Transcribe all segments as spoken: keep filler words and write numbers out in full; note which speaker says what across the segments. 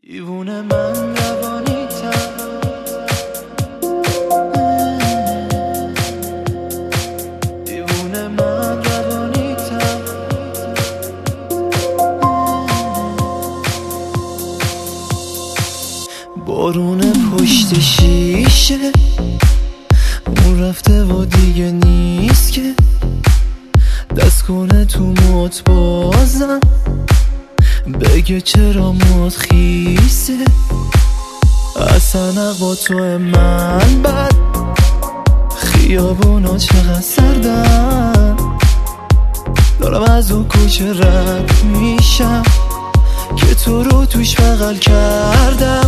Speaker 1: دیوونه من روانیتم، دیوونه من روانیتم. بارون پشت شیشه اون رفته و دیگه نیست که دست کنه تو موت بازم بگه چرا موت خیسه. اصلا با تو من بد خیابونا چقدر سردن، دارم از اون کوچه رد میشم که تو رو توش بغل کردم.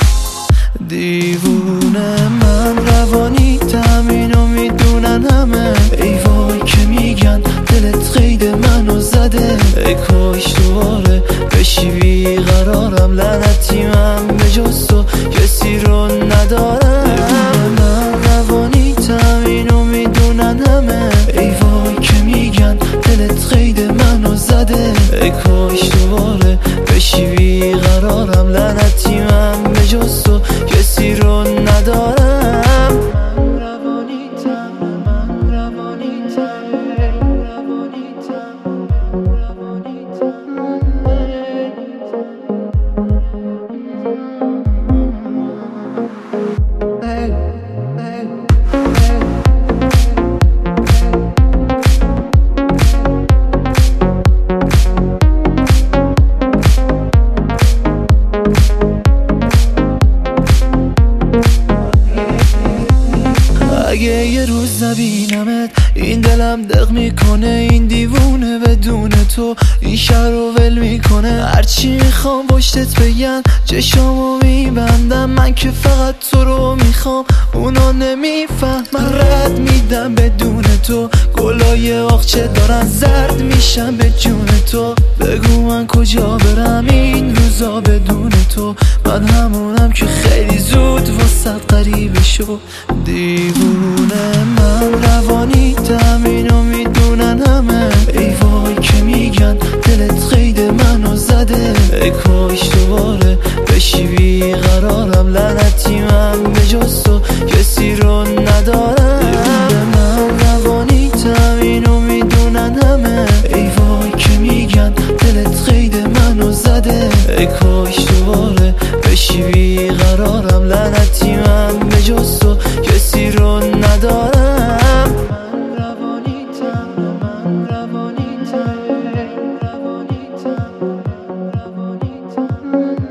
Speaker 1: دیوونه من روانیتم، اینو میدونن همه، ای وای که میگن دلت قید منو زده. ای کاش دوباره بشی بیقرارم، لعنتی من به جز تو کسی رو ندارم. دیوونه من روانیتم، اینو میدونن همه، ای وای که میگن دلت قید منو زده. ای کاش دوباره بشی بیقرارم، لعنتی من به جز تو کسی رو ندارم. من روانیتم، من روانیتم، روانیتم، اگه یه روز نبینمت این دلم دق میکنه. این دیوونه بدون تو این شهر رو ول میکنه. هرچی میخوام پشتت بگن چشامو میبندم، من که فقط تو رو میخوام اونا نمیفهمن. رد میدم بدون تو گلای آخچه دارن زرد میشن به جون تو. بگو من کجا برم این روزا بدون تو، من همونم که خیلی زود واسط غریبه شو. دیوونه من روانیتم، اینو میدونن همه، ای وای که میگن دلت قید منو زده. ای کاش دوباره بشی بیقرارم، لعنتی من به جز تو کسی رو ندارم. دیوونه من روانیتم، اینو میدونن همه، ای وای که میگن دلت قید منو زده. ای کاش دوباره بشی بیقرارم، لعنتی من به جز تو کسی رو ندارم. من روانیتم، من روانیتم، روانیتم، روانیتم.